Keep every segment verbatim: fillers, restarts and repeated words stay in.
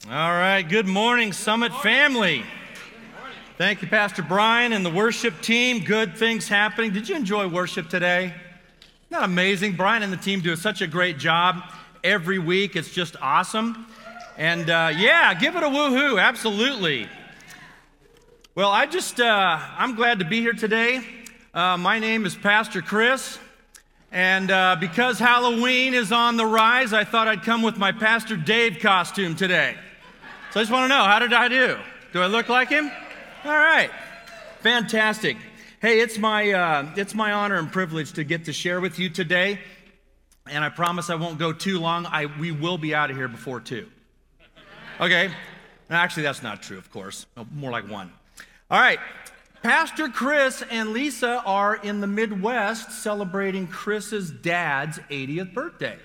All right, good morning, Summit family. Thank you, Pastor Brian and the worship team. Good things happening. Did you enjoy worship today? Isn't that amazing? Brian and the team do such a great job every week. It's just awesome. And uh, yeah, give it a woohoo, absolutely. Well, I just, uh, I'm glad to be here today. Uh, my name is Pastor Chris. And uh, because Halloween is on the rise, I thought I'd come with my Pastor Dave costume today. So I just want to know, how did I do? Do I look like him? All right, fantastic. Hey, it's my uh, it's my honor and privilege to get to share with you today, and I promise I won't go too long. I we will be out of here before two. Okay, now, actually that's not true, of course. More like one. All right, Pastor Chris and Lisa are in the Midwest celebrating Chris's dad's eightieth birthday.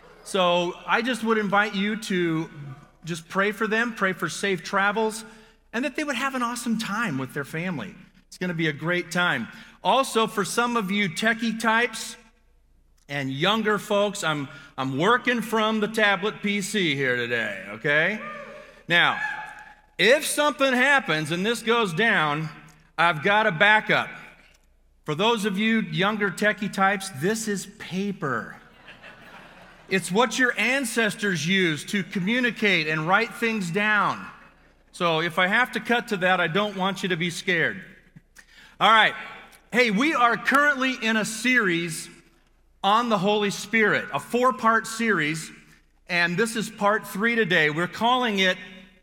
So I just would invite you to just pray for them, pray for safe travels, and that they would have an awesome time with their family. It's going to be a great time. Also, for some of you techie types and younger folks, I'm, I'm working from the tablet P C here today, okay? Now, if something happens and this goes down, I've got a backup. For those of you younger techie types, this is paper. It's what your ancestors used to communicate and write things down. So if I have to cut to that, I don't want you to be scared. All right. Hey, we are currently in a series on the Holy Spirit, a four-part series, and this is part three today. We're calling it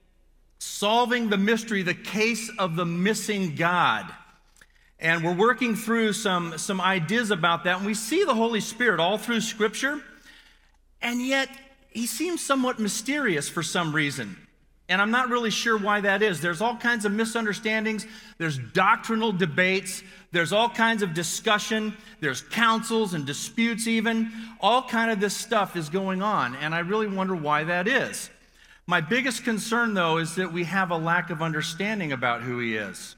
Solving the Mystery, the Case of the Missing God. And we're working through some, some ideas about that, and we see the Holy Spirit all through Scripture, and yet he seems somewhat mysterious for some reason. And I'm not really sure why that is. There's all kinds of misunderstandings. There's doctrinal debates. There's all kinds of discussion. There's councils and disputes even. All kind of this stuff is going on, and I really wonder why that is. My biggest concern, though, is that we have a lack of understanding about who he is.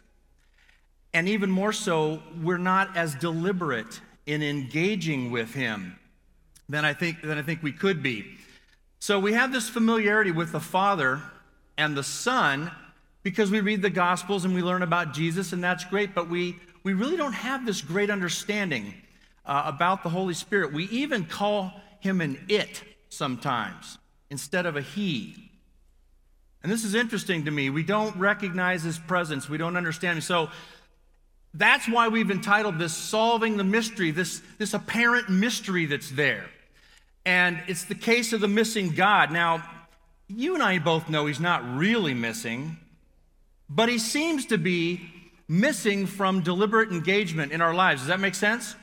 And even more so, we're not as deliberate in engaging with him than I think, than I think we could be. So we have this familiarity with the Father and the Son because we read the Gospels and we learn about Jesus, and that's great, but we, we really don't have this great understanding uh, about the Holy Spirit. We even call him an it sometimes instead of a he. And this is interesting to me. We don't recognize his presence. We don't understand him. So that's why we've entitled this Solving the Mystery, this, this apparent mystery that's there. And it's the case of the missing God. Now, you and I both know he's not really missing, but he seems to be missing from deliberate engagement in our lives. Does that make sense?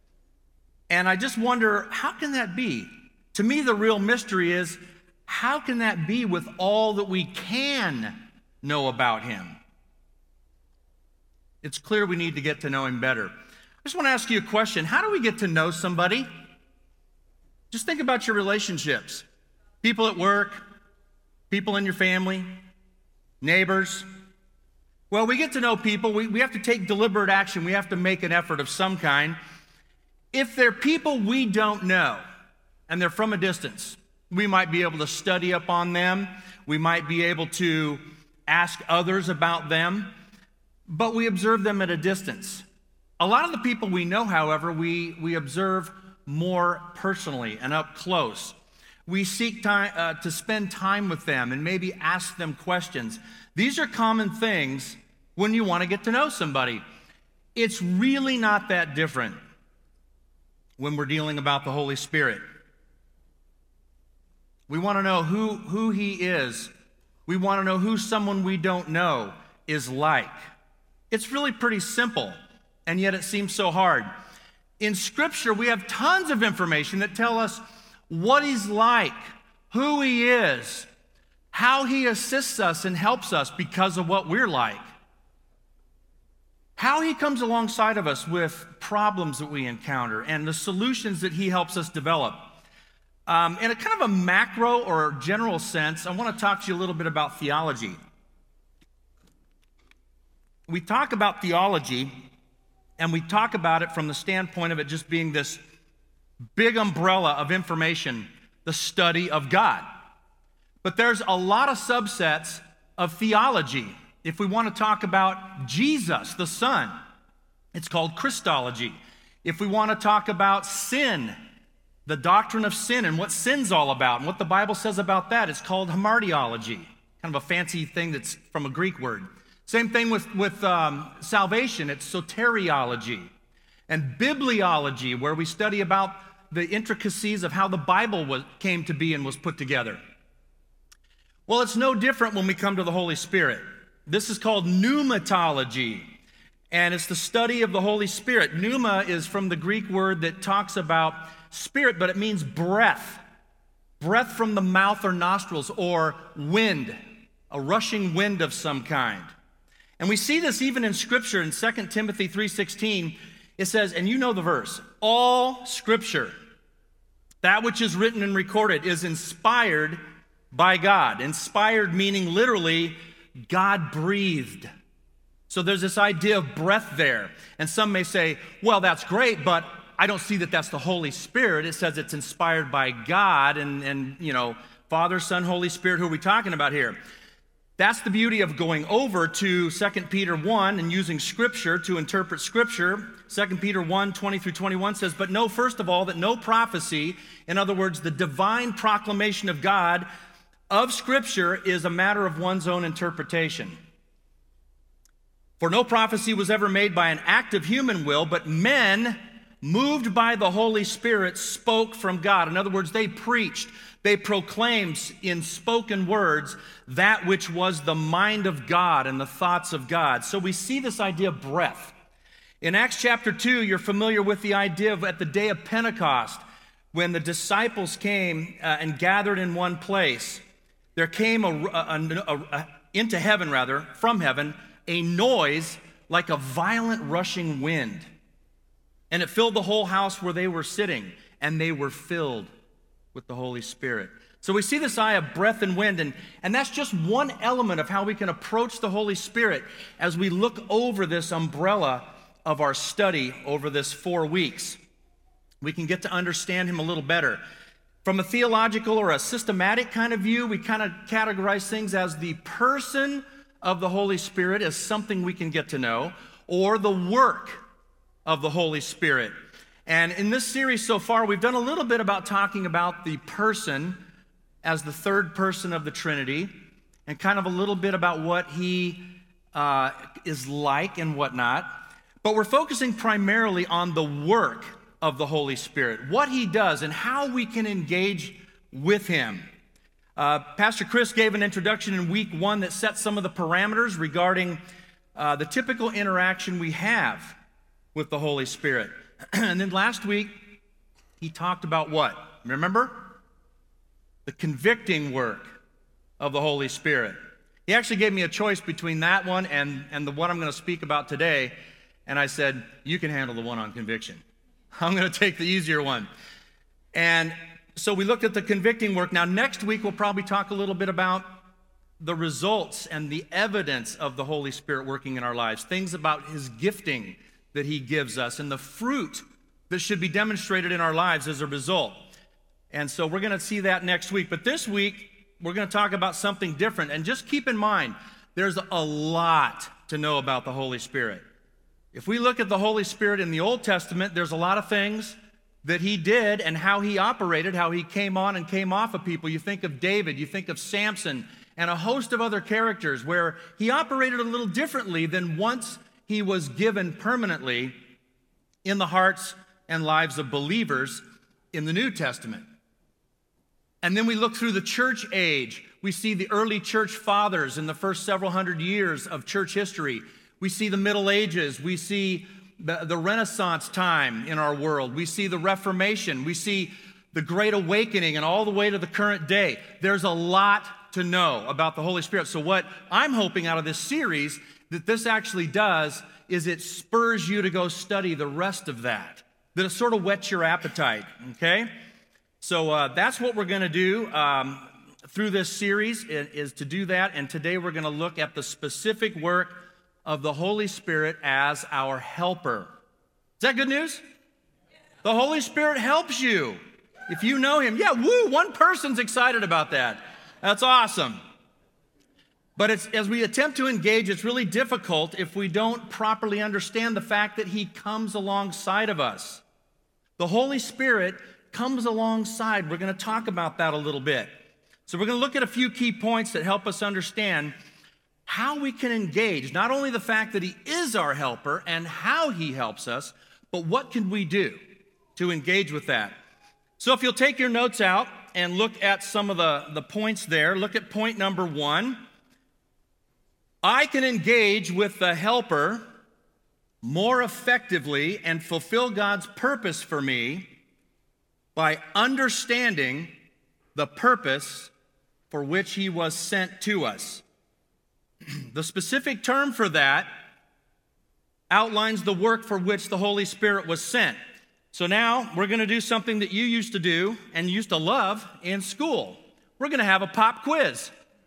And I just wonder, how can that be? To me, the real mystery is, how can that be with all that we can know about him? It's clear we need to get to know him better. I just want to ask you a question. How do we get to know somebody? Just think about your relationships. People at work, people in your family, neighbors. Well, we get to know people. We, we have to take deliberate action. We have to make an effort of some kind. If they're people we don't know, and they're from a distance, we might be able to study up on them. We might be able to ask others about them, but we observe them at a distance. A lot of the people we know, however, we, we observe more personally and up close. We seek time uh, to spend time with them and maybe ask them questions. These are common things when you want to get to know somebody. It's really not that different when we're dealing about the Holy Spirit. We want to know who, who he is. We want to know who someone we don't know is like. It's really pretty simple, and yet it seems so hard. In Scripture, we have tons of information that tell us what he's like, who he is, how he assists us and helps us because of what we're like, how he comes alongside of us with problems that we encounter and the solutions that he helps us develop. Um, in a kind of a macro or general sense, I want to talk to you a little bit about theology. We talk about theology, and we talk about it from the standpoint of it just being this big umbrella of information, the study of God. But there's a lot of subsets of theology. If we want to talk about Jesus, the Son, it's called Christology. If we want to talk about sin, the doctrine of sin and what sin's all about and what the Bible says about that, it's called hamartiology, kind of a fancy thing that's from a Greek word. Same thing with, with um, salvation, it's soteriology. And bibliology, where we study about the intricacies of how the Bible was, came to be and was put together. Well, it's no different when we come to the Holy Spirit. This is called pneumatology, and it's the study of the Holy Spirit. Pneuma is from the Greek word that talks about spirit, but it means breath. Breath from the mouth or nostrils, or wind, a rushing wind of some kind. And we see this even in Scripture. In Second Timothy three sixteen, it says, and you know the verse, all Scripture, that which is written and recorded, is inspired by God. Inspired meaning literally God-breathed. So there's this idea of breath there. And some may say, well, that's great, but I don't see that that's the Holy Spirit. It says it's inspired by God and, and you know, Father, Son, Holy Spirit. Who are we talking about here? That's the beauty of going over to Second Peter one and using Scripture to interpret Scripture. Second Peter one, twenty through twenty-one says, but know first of all that no prophecy, in other words, the divine proclamation of God of Scripture, is a matter of one's own interpretation. For no prophecy was ever made by an act of human will, but men, moved by the Holy Spirit, spoke from God. In other words, they preached, they proclaimed in spoken words that which was the mind of God and the thoughts of God. So we see this idea of breath. In Acts chapter two, you're familiar with the idea of at the day of Pentecost, when the disciples came uh, and gathered in one place, there came a, a, a, a, into heaven, rather, from heaven, a noise like a violent rushing wind. And it filled the whole house where they were sitting, and they were filled with the Holy Spirit. So we see this eye of breath and wind, and, and that's just one element of how we can approach the Holy Spirit as we look over this umbrella of our study over this four weeks. We can get to understand him a little better. From a theological or a systematic kind of view, we kind of categorize things as the person of the Holy Spirit as something we can get to know, or the work of the Holy Spirit. And in this series so far, we've done a little bit about talking about the person as the third person of the Trinity, and kind of a little bit about what he uh, is like and whatnot. But we're focusing primarily on the work of the Holy Spirit, what he does and how we can engage with him. Uh, Pastor Chris gave an introduction in week one that set some of the parameters regarding uh, the typical interaction we have with the Holy Spirit. And then last week, he talked about what? Remember? The convicting work of the Holy Spirit. He actually gave me a choice between that one and, and the one I'm going to speak about today. And I said, you can handle the one on conviction. I'm going to take the easier one. And so we looked at the convicting work. Now, next week, we'll probably talk a little bit about the results and the evidence of the Holy Spirit working in our lives, things about his gifting that he gives us and the fruit that should be demonstrated in our lives as a result. And so we're going to see that next week. But this week, we're going to talk about something different. And just keep in mind, there's a lot to know about the Holy Spirit. If we look at the Holy Spirit in the Old Testament, there's a lot of things that he did and how he operated, how he came on and came off of people. You think of David, you think of Samson, and a host of other characters where he operated a little differently than once he was given permanently in the hearts and lives of believers in the New Testament. And then we look through the church age. We see the early church fathers in the first several hundred years of church history. We see the Middle Ages. We see the, the Renaissance time in our world. We see the Reformation. We see the Great Awakening and all the way to the current day. There's a lot to know about the Holy Spirit. So what I'm hoping out of this series that this actually does is it spurs you to go study the rest of that, that it sort of whets your appetite, okay? So uh, that's what we're going to do um, through this series is to do that. And today we're going to look at the specific work of the Holy Spirit as our helper. Is that good news? The Holy Spirit helps you. If you know him, yeah, woo, one person's excited about that. That's awesome. But it's, as we attempt to engage, it's really difficult if we don't properly understand the fact that he comes alongside of us. The Holy Spirit comes alongside. We're going to talk about that a little bit. So we're going to look at a few key points that help us understand how we can engage, not only the fact that he is our helper and how he helps us, but what can we do to engage with that. So if you'll take your notes out and look at some of the, the points there, look at point number one. I can engage with the helper more effectively and fulfill God's purpose for me by understanding the purpose for which he was sent to us. The specific term for that outlines the work for which the Holy Spirit was sent. So now we're going to do something that you used to do and used to love in school. We're going to have a pop quiz.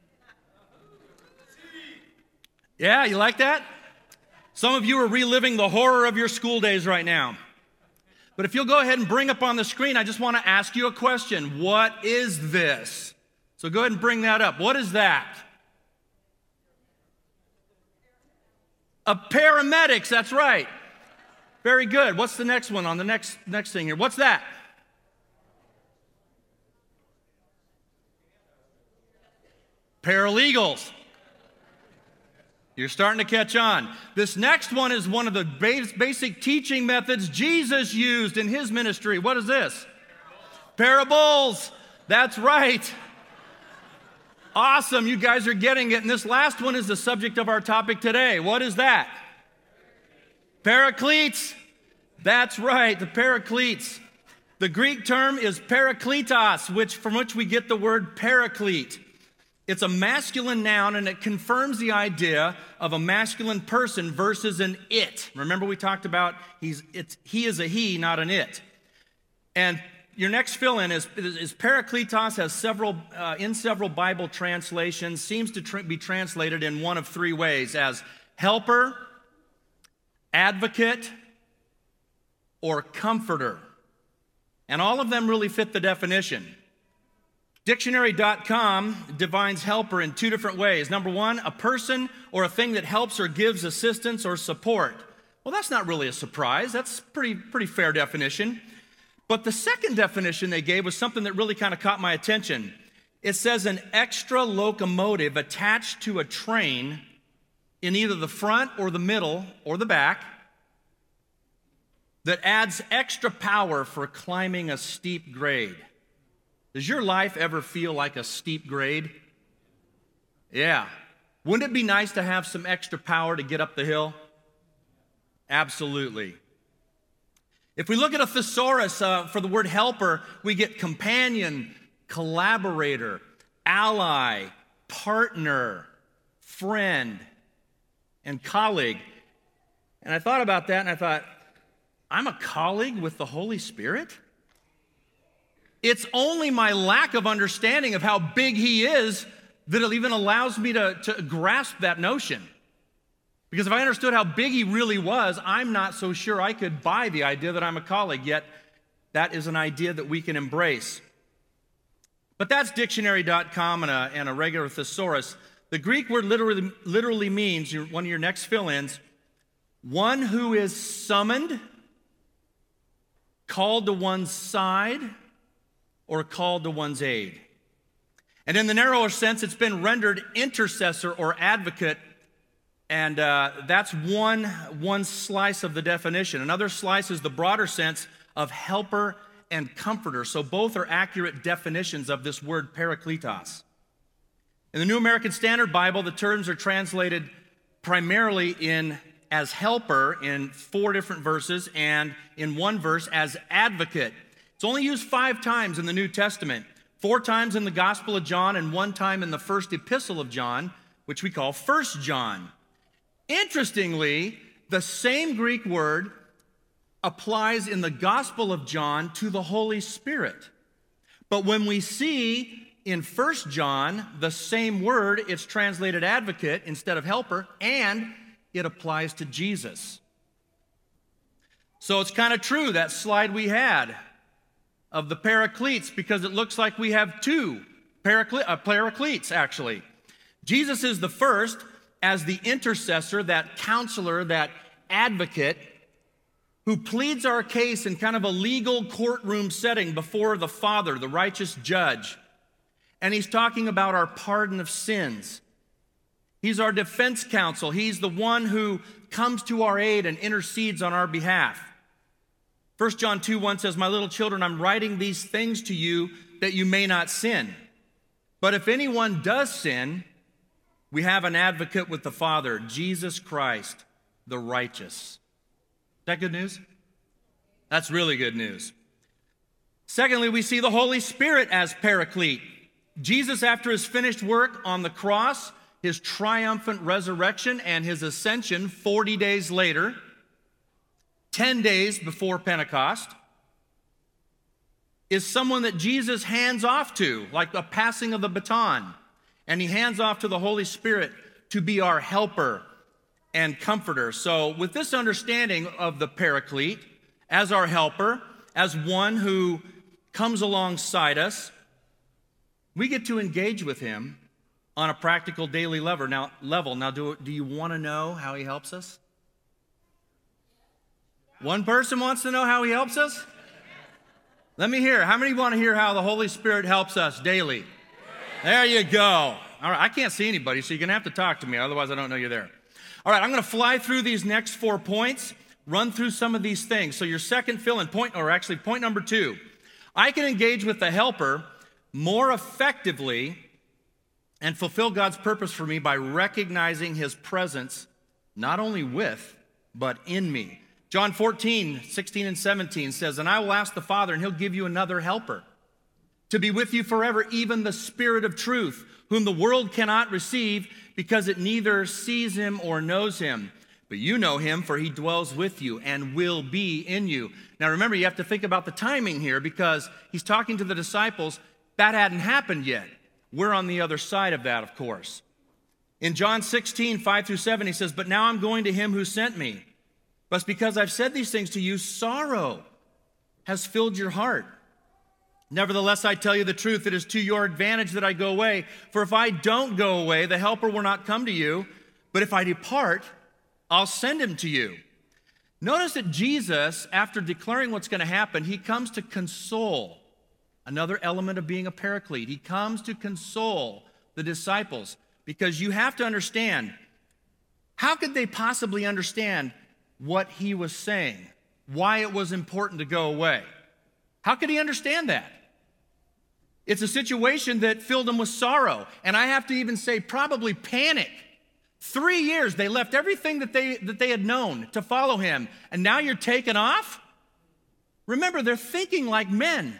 Yeah, you like that? Some of you are reliving the horror of your school days right now. But if you'll go ahead and bring up on the screen, I just want to ask you a question. What is this? So go ahead and bring that up. What is that? A paramedics, that's right. Very good. What's the next one on the next, next thing here? What's that? Paralegals. You're starting to catch on. This next one is one of the basic teaching methods Jesus used in his ministry. What is this? Parables. Parables. That's right. Awesome. You guys are getting it. And this last one is the subject of our topic today. What is that? Paracletes. That's right, the paracletes. The Greek term is parakletos, which from which we get the word paraclete. It's a masculine noun, and it confirms the idea of a masculine person versus an it. Remember we talked about he's it's he is a he, not an it. And your next fill-in is, is, is parakletos has several uh, in several Bible translations, seems to tr- be translated in one of three ways: as helper, advocate, or comforter. And all of them really fit the definition. Dictionary dot com defines helper in two different ways. Number one, a person or a thing that helps or gives assistance or support. Well, that's not really a surprise. That's pretty, pretty fair definition. But the second definition they gave was something that really kind of caught my attention. It says an extra locomotive attached to a train in either the front or the middle or the back that adds extra power for climbing a steep grade. Does your life ever feel like a steep grade? Yeah. Wouldn't it be nice to have some extra power to get up the hill? Absolutely. If we look at a thesaurus uh, for the word helper, we get companion, collaborator, ally, partner, friend, and colleague. And I thought about that and I thought, I'm a colleague with the Holy Spirit? It's only my lack of understanding of how big he is that it even allows me to, to grasp that notion. Because if I understood how big he really was, I'm not so sure I could buy the idea that I'm a colleague, yet that is an idea that we can embrace. But that's dictionary dot com and a, and a regular thesaurus. The Greek word literally, literally means, one of your next fill-ins, one who is summoned, called to one's side, or called to one's aid. And in the narrower sense, it's been rendered intercessor or advocate, and uh, that's one, one slice of the definition. Another slice is the broader sense of helper and comforter. So both are accurate definitions of this word parakletos. In the New American Standard Bible, the terms are translated primarily in as helper in four different verses, and in one verse as advocate. It's only used five times in the New Testament, four times in the Gospel of John and one time in the first epistle of John, which we call First John. Interestingly, the same Greek word applies in the Gospel of John to the Holy Spirit. But when we see in First John the same word, it's translated advocate instead of helper, and it applies to Jesus. So it's kind of true, that slide we had of the paracletes, because it looks like we have two Paracle- uh, Paracletes, actually. Jesus is the first as the intercessor, that counselor, that advocate who pleads our case in kind of a legal courtroom setting before the Father, the righteous judge. And he's talking about our pardon of sins. He's our defense counsel. He's the one who comes to our aid and intercedes on our behalf. First John two one says, "My little children, I'm writing these things to you that you may not sin. But if anyone does sin, we have an advocate with the Father, Jesus Christ, the righteous." Is that good news? That's really good news. Secondly, we see the Holy Spirit as Paraclete. Jesus, after his finished work on the cross, his triumphant resurrection, and his ascension forty days later, ten days before Pentecost, is someone that Jesus hands off to, like the passing of the baton. And he hands off to the Holy Spirit to be our helper and comforter. So with this understanding of the Paraclete as our helper, as one who comes alongside us, we get to engage with him on a practical daily level. Now, level. Now do, do you want to know how he helps us? One person wants to know how he helps us? Let me hear. How many want to hear how the Holy Spirit helps us daily? There you go. All right, I can't see anybody, so you're going to have to talk to me. Otherwise, I don't know you're there. All right, I'm going to fly through these next four points, run through some of these things. So your second fill-in point, or actually point number two, I can engage with the helper more effectively and fulfill God's purpose for me by recognizing his presence not only with, but in me. John fourteen, sixteen and seventeen says, "And I will ask the Father, and he'll give you another helper to be with you forever, even the Spirit of truth, whom the world cannot receive because it neither sees him or knows him. But you know him, for he dwells with you and will be in you." Now remember, you have to think about the timing here because he's talking to the disciples. That hadn't happened yet. We're on the other side of that, of course. In John sixteen, five through seven, he says, "But now I'm going to him who sent me. But because I've said these things to you, sorrow has filled your heart. Nevertheless, I tell you the truth, it is to your advantage that I go away. For if I don't go away, the helper will not come to you. But if I depart, I'll send him to you." Notice that Jesus, after declaring what's going to happen, he comes to console. Another element of being a paraclete. He comes to console the disciples. Because you have to understand, how could they possibly understand what he was saying? Why it was important to go away? How could he understand that? It's a situation that filled him with sorrow. And I have to even say probably panic. Three years, they left everything that they, that they had known to follow him. And now you're taking off? Remember, they're thinking like men.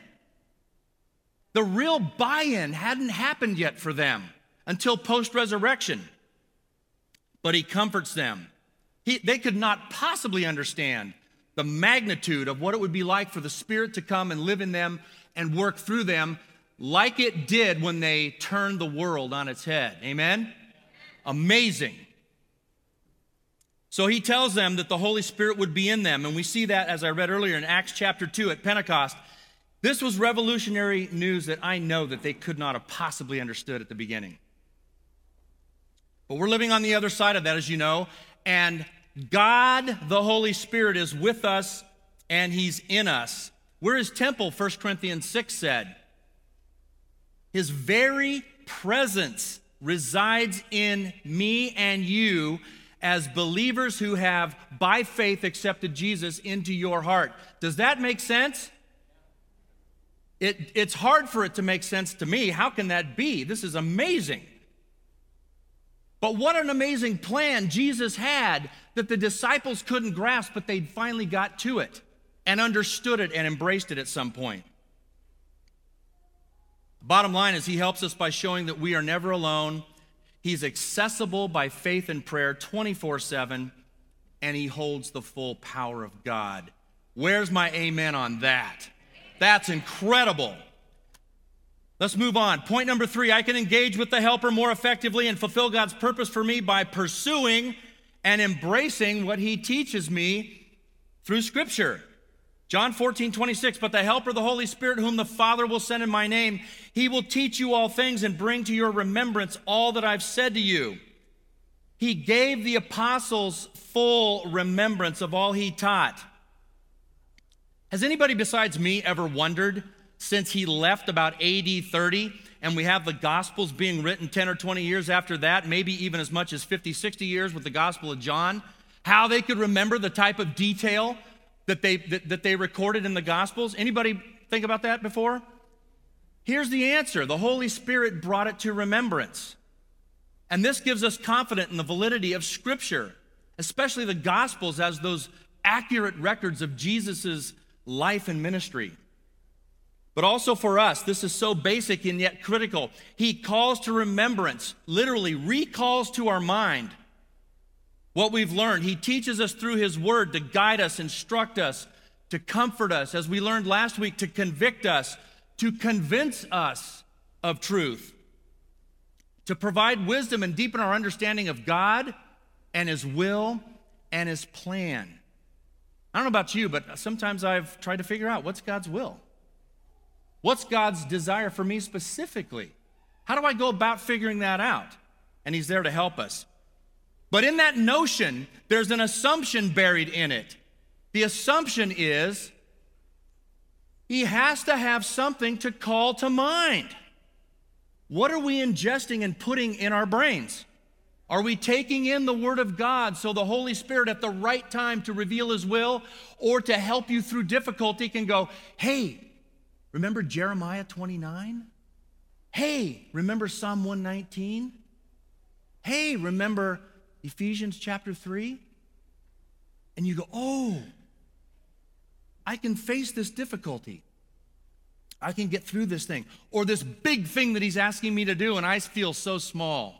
The real buy-in hadn't happened yet for them until post-resurrection. But he comforts them. He, they could not possibly understand the magnitude of what it would be like for the Spirit to come and live in them and work through them like it did when they turned the world on its head. Amen? Amazing. So he tells them that the Holy Spirit would be in them, and we see that, as I read earlier, in Acts chapter two at Pentecost. This was revolutionary news that I know that they could not have possibly understood at the beginning. But we're living on the other side of that, as you know, and God, the Holy Spirit, is with us, and he's in us. We're his temple, First Corinthians six said. His very presence resides in me and you as believers who have, by faith, accepted Jesus into your heart. Does that make sense? It, it's hard for it to make sense to me. How can that be? This is amazing. But what an amazing plan Jesus had that the disciples couldn't grasp, but they finally got to it and understood it and embraced it at some point. The bottom line is he helps us by showing that we are never alone. He's accessible by faith and prayer twenty-four seven, and he holds the full power of God. Where's my amen on that? That's incredible. Let's move on. Point number three, I can engage with the helper more effectively and fulfill God's purpose for me by pursuing and embracing what he teaches me through Scripture. John fourteen, twenty-six, but the Helper, the Holy Spirit, whom the Father will send in my name, he will teach you all things and bring to your remembrance all that I've said to you. He gave the apostles full remembrance of all he taught. Has anybody besides me ever wondered, since he left about A D thirty, and we have the Gospels being written ten or twenty years after that, maybe even as much as fifty, sixty years with the Gospel of John, how they could remember the type of detail that they, that, that they recorded in the Gospels? Anybody think about that before? Here's the answer. The Holy Spirit brought it to remembrance. And this gives us confidence in the validity of Scripture, especially the Gospels as those accurate records of Jesus' life and ministry. But also for us, this is so basic and yet critical. He calls to remembrance, literally recalls to our mind what we've learned. He teaches us through his word to guide us, instruct us, to comfort us, as we learned last week, to convict us, to convince us of truth, to provide wisdom and deepen our understanding of God and his will and his plan. I don't know about you, but sometimes I've tried to figure out, what's God's will? What's God's desire for me specifically? How do I go about figuring that out? And he's there to help us. But in that notion, there's an assumption buried in it. The assumption is he has to have something to call to mind. What are we ingesting and putting in our brains? Are we taking in the Word of God so the Holy Spirit at the right time to reveal his will or to help you through difficulty can go, hey, remember Jeremiah twenty-nine? Hey, remember Psalm one nineteen? Hey, remember Ephesians chapter three? And you go, oh, I can face this difficulty. I can get through this thing. Or this big thing that he's asking me to do, and I feel so small.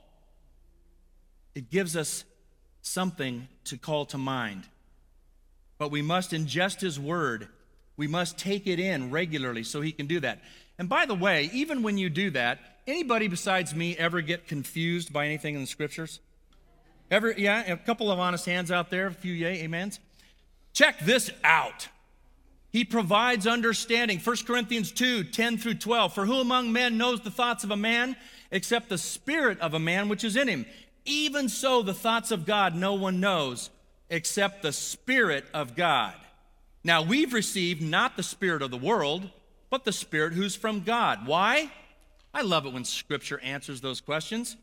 It gives us something to call to mind. But we must ingest his word. We must take it in regularly so he can do that. And by the way, even when you do that, anybody besides me ever get confused by anything in the scriptures? Ever, yeah, a couple of honest hands out there, a few yay, amens. Check this out. He provides understanding. First Corinthians two, ten through twelve. For who among men knows the thoughts of a man except the spirit of a man which is in him? Even so, the thoughts of God no one knows except the Spirit of God. Now, we've received not the spirit of the world, but the Spirit who's from God. Why? I love it when Scripture answers those questions.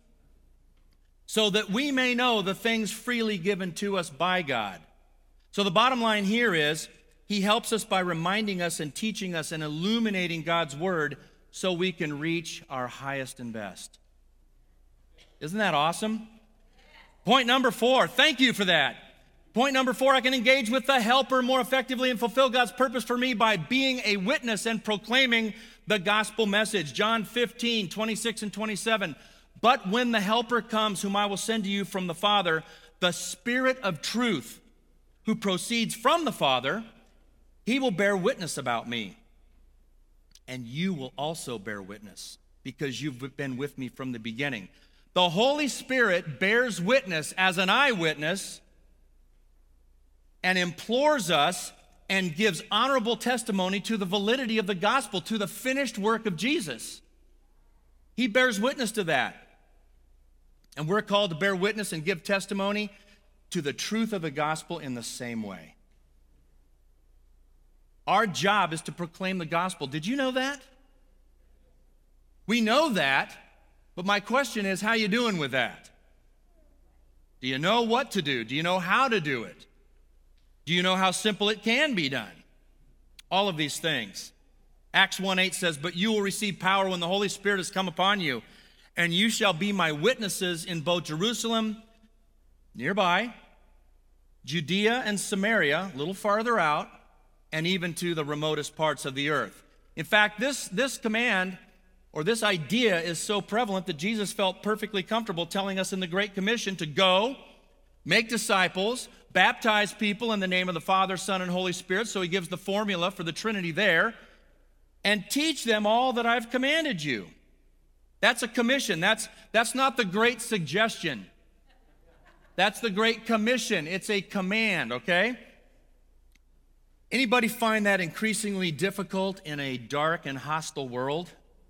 So that we may know the things freely given to us by God. So the bottom line here is, he helps us by reminding us and teaching us and illuminating God's word so we can reach our highest and best. Isn't that awesome? Point number four, thank you for that. Point number four, I can engage with the helper more effectively and fulfill God's purpose for me by being a witness and proclaiming the gospel message. John fifteen, twenty-six and twenty-seven. But when the helper comes, whom I will send to you from the Father, the Spirit of truth, who proceeds from the Father, he will bear witness about me. And you will also bear witness, because you've been with me from the beginning. The Holy Spirit bears witness as an eyewitness and implores us and gives honorable testimony to the validity of the gospel, to the finished work of Jesus. He bears witness to that. And we're called to bear witness and give testimony to the truth of the gospel in the same way. Our job is to proclaim the gospel. Did you know that? We know that, but my question is, how you doing with that? Do you know what to do? Do you know how to do it? Do you know how simple it can be done? All of these things. Acts one eight says, but you will receive power when the Holy Spirit has come upon you, and you shall be my witnesses in both Jerusalem, nearby, Judea and Samaria, a little farther out, and even to the remotest parts of the earth. In fact, this, this command or this idea is so prevalent that Jesus felt perfectly comfortable telling us in the Great Commission to go, make disciples, baptize people in the name of the Father, Son, and Holy Spirit. So he gives the formula for the Trinity there, and teach them all that I've commanded you. That's a commission. That's, that's not the great suggestion. That's the Great Commission. It's a command, okay? Anybody find that increasingly difficult in a dark and hostile world?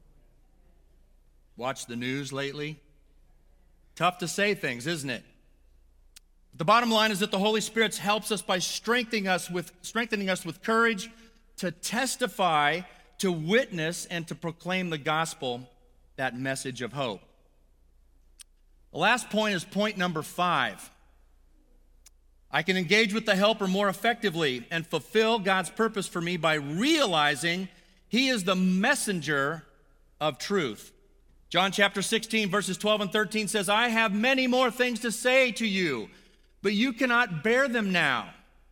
Watch the news lately. Tough to say things, isn't it? The bottom line is that the Holy Spirit helps us by strengthening us with strengthening us with courage to testify, to witness, and to proclaim the gospel, that message of hope. The last point is point number five. I can engage with the helper more effectively and fulfill God's purpose for me by realizing he is the messenger of truth. John chapter sixteen, verses twelve and thirteen says, I have many more things to say to you, but you cannot bear them now.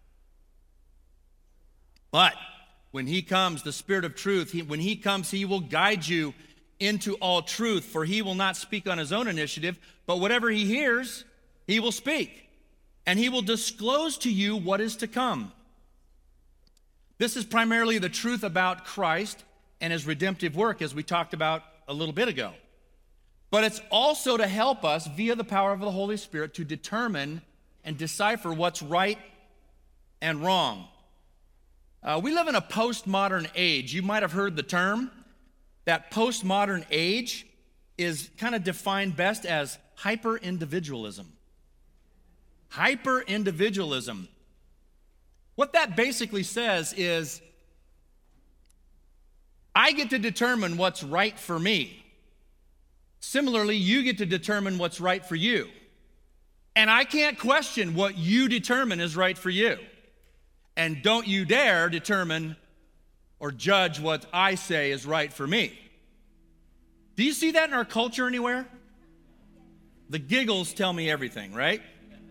But when he comes, the Spirit of truth, he, when he comes, he will guide you into all truth, for he will not speak on his own initiative, but whatever he hears, he will speak, and he will disclose to you what is to come. This is primarily the truth about Christ and his redemptive work, as we talked about a little bit ago. But it's also to help us, via the power of the Holy Spirit, to determine and decipher what's right and wrong. Uh, we live in a postmodern age. You might have heard the term. That postmodern age is kind of defined best as hyper-individualism. Hyper-individualism. What that basically says is, I get to determine what's right for me. Similarly, you get to determine what's right for you. And I can't question what you determine is right for you. And don't you dare determine or judge what I say is right for me. Do you see that in our culture anywhere? The giggles tell me everything, right?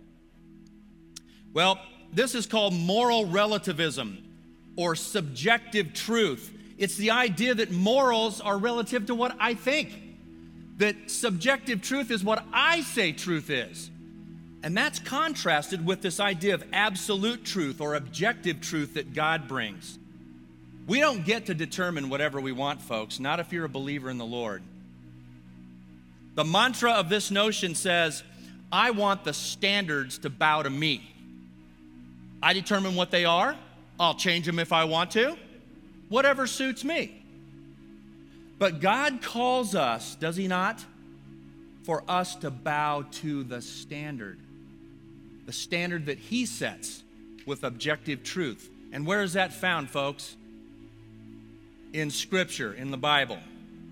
Well, this is called moral relativism or subjective truth. It's the idea that morals are relative to what I think. That subjective truth is what I say truth is. And that's contrasted with this idea of absolute truth or objective truth that God brings. We don't get to determine whatever we want, folks, not if you're a believer in the Lord. The mantra of this notion says, I want the standards to bow to me. I determine what they are. I'll change them if I want to. Whatever suits me. But God calls us, does he not, for us to bow to the standard. The standard that he sets with objective truth. And where is that found, folks? In Scripture, in the Bible.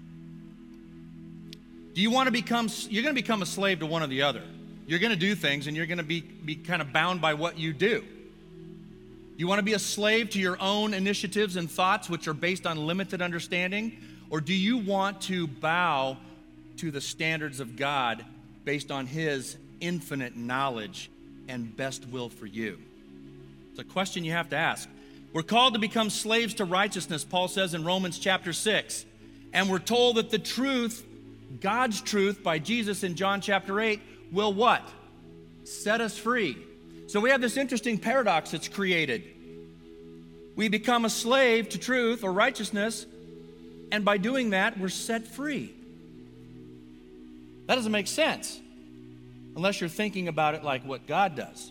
Do you want to become, you're going to become a slave to one or the other. You're going to do things and you're going to be, be kind of bound by what you do. You want to be a slave to your own initiatives and thoughts, which are based on limited understanding? Or do you want to bow to the standards of God based on his infinite knowledge and best will for you? It's a question you have to ask. We're called to become slaves to righteousness, Paul says in Romans chapter six. And we're told that the truth, God's truth by Jesus in John chapter eight, will what? Set us free. So we have this interesting paradox that's created. We become a slave to truth or righteousness, and by doing that, we're set free. That doesn't make sense unless you're thinking about it like what God does.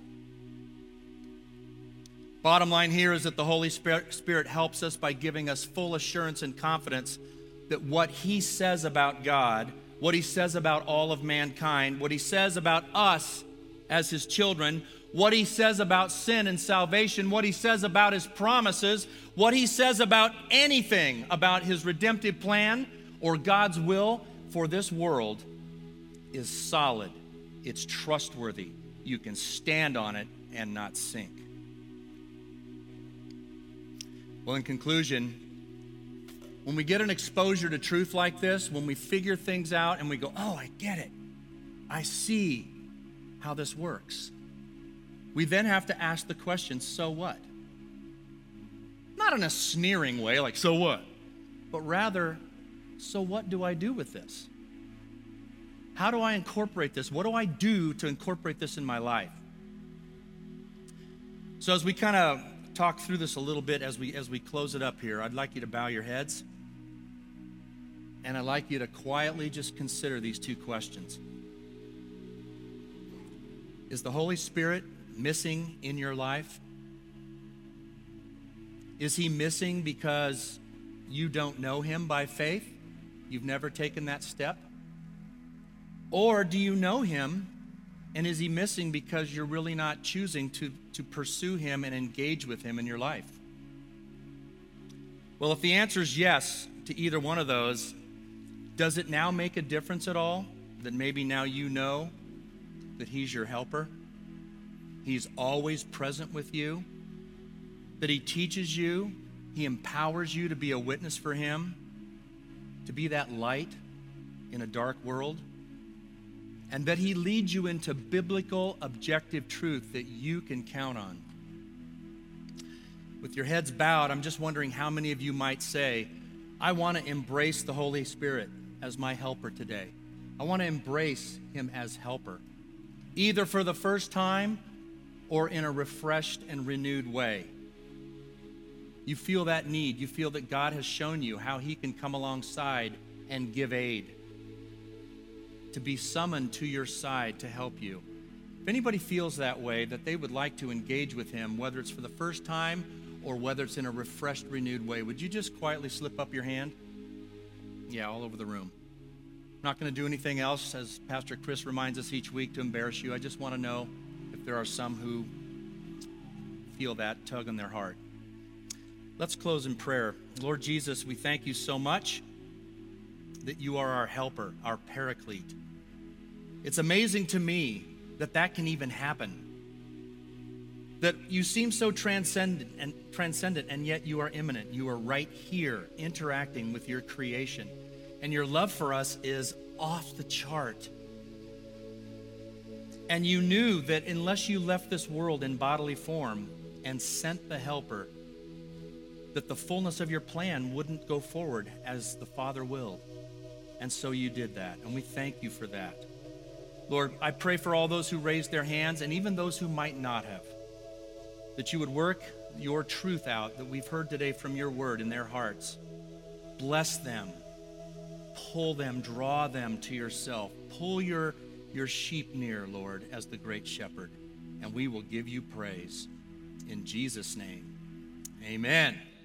Bottom line here is that the Holy Spirit, Spirit helps us by giving us full assurance and confidence that what he says about God, what he says about all of mankind, what he says about us as his children, what he says about sin and salvation, what he says about his promises, what he says about anything about his redemptive plan or God's will for this world is solid. It's trustworthy. You can stand on it and not sink. Well, in conclusion, when we get an exposure to truth like this, when we figure things out and we go, oh, I get it. I see how this works. We then have to ask the question, so what? Not in a sneering way, like, so what? But rather, so what do I do with this? How do I incorporate this? What do I do to incorporate this in my life? So as we kind of talk through this a little bit as we as we close it up here, I'd like you to bow your heads. And I'd like you to quietly just consider these two questions. Is the Holy Spirit missing in your life? Is he missing because you don't know him by faith? You've never taken that step? Or do you know him, and is he missing because you're really not choosing to, to pursue him and engage with him in your life? Well, if the answer is yes to either one of those, does it now make a difference at all that maybe now you know that he's your helper? He's always present with you, that he teaches you, he empowers you to be a witness for him, to be that light in a dark world, and that he leads you into biblical, objective truth that you can count on. With your heads bowed, I'm just wondering how many of you might say, I want to embrace the Holy Spirit as my helper today. I want to embrace him as helper, either for the first time or in a refreshed and renewed way. You feel that need. You feel that God has shown you how he can come alongside and give aid, to be summoned to your side to help you. If anybody feels that way, that they would like to engage with him, whether it's for the first time or whether it's in a refreshed, renewed way, would you just quietly slip up your hand? Yeah, all over the room. I'm not going to do anything else, as Pastor Chris reminds us each week, to embarrass you. I just want to know if there are some who feel that tug on their heart. Let's close in prayer. Lord Jesus, we thank you so much that you are our helper, our paraclete. It's amazing to me that that can even happen. That you seem so transcendent and transcendent, and yet you are immanent. You are right here interacting with your creation. And your love for us is off the chart. And you knew that unless you left this world in bodily form and sent the helper, that the fullness of your plan wouldn't go forward as the Father willed. And so you did that, and we thank you for that. Lord, I pray for all those who raised their hands and even those who might not have, that you would work your truth out that we've heard today from your word in their hearts. Bless them, pull them, draw them to yourself. Pull your, your sheep near, Lord, as the great shepherd, and we will give you praise. In Jesus' name, amen.